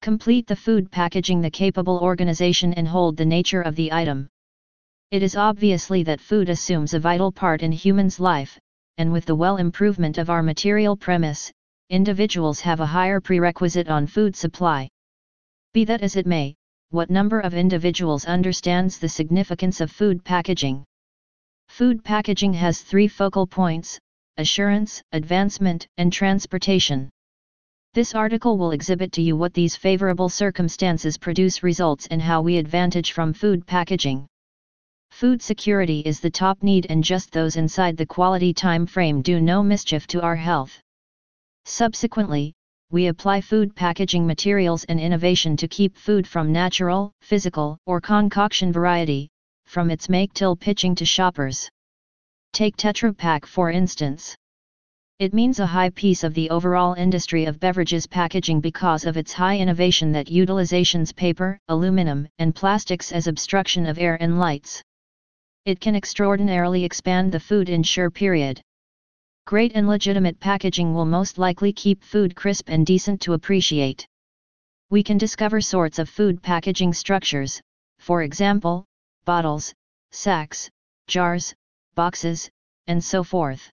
Complete the food packaging the capable organization and hold the nature of the item. It is obviously that food assumes a vital part in humans' life, and with the improvement of our material premise, individuals have a higher prerequisite on food supply. Be that as it may, what number of individuals understands the significance of food packaging? Food packaging has 3 focal points: assurance, advancement, and transportation. This article will exhibit to you what these favorable circumstances produce results and how we advantage from food packaging. Food security is the top need, and just those inside the quality time frame do no mischief to our health. Subsequently, we apply food packaging materials and innovation to keep food from natural, physical, or concoction variety, from its make-till pitching to shoppers. Take Tetra Pak for instance. It means a high piece of the overall industry of beverages packaging because of its high innovation that utilizations paper, aluminum, and plastics as obstruction of air and lights. It can extraordinarily expand the food in sure period. Great and legitimate packaging will most likely keep food crisp and decent to appreciate. We can discover sorts of food packaging structures, for example, bottles, sacks, jars, boxes, and so forth.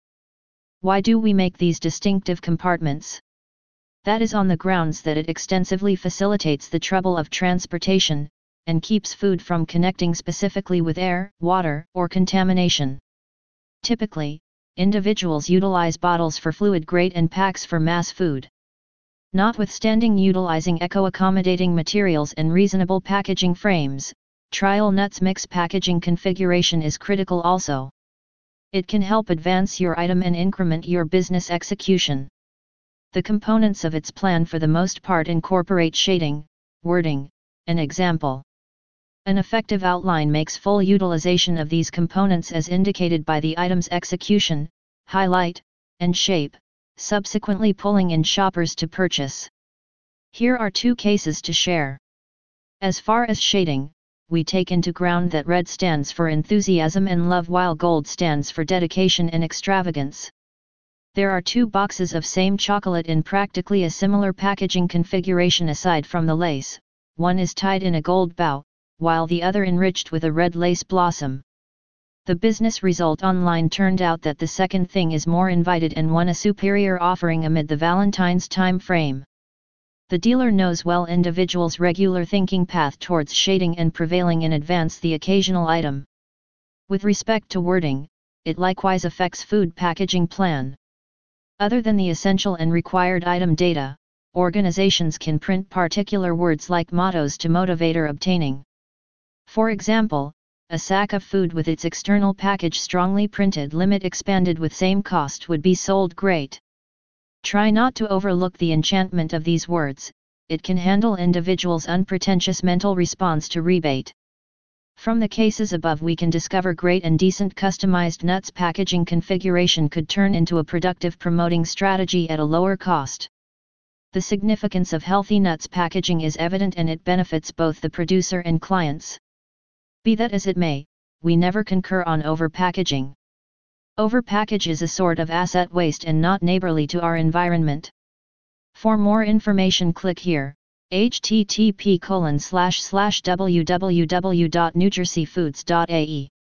Why do we make these distinctive compartments? That is on the grounds that it extensively facilitates the trouble of transportation, and keeps food from connecting specifically with air, water, or contamination. Typically, individuals utilize bottles for fluid grade and packs for mass food. Notwithstanding utilizing eco-accommodating materials and reasonable packaging frames, trial nuts mix packaging configuration is critical also. It can help advance your item and increment your business execution. The components of its plan for the most part incorporate shading, wording, and example. An effective outline makes full utilization of these components as indicated by the item's execution, highlight, and shape, subsequently pulling in shoppers to purchase. Here are 2 cases to share. As far as shading, we take into ground that red stands for enthusiasm and love while gold stands for dedication and extravagance. There are 2 boxes of same chocolate in practically a similar packaging configuration aside from the lace, one is tied in a gold bow, while the other enriched with a red lace blossom. The business result online turned out that the second thing is more invited and won a superior offering amid the Valentine's time frame. The dealer knows well individuals' regular thinking path towards shading and prevailing in advance the occasional item. With respect to wording, it likewise affects food packaging plan. Other than the essential and required item data, organizations can print particular words like mottos to motivate obtaining. For example, a sack of food with its external package strongly printed limit expanded with same cost would be sold great. Try not to overlook the enchantment of these words, it can handle individuals' unpretentious mental response to rebate. From the cases above we can discover great and decent customized nuts packaging configuration could turn into a productive promoting strategy at a lower cost. The significance of healthy nuts packaging is evident and it benefits both the producer and clients. Be that as it may, we never concur on overpackaging. Overpackage is a sort of asset waste and not neighborly to our environment. For more information click here, http://www.newjerseyfoods.ae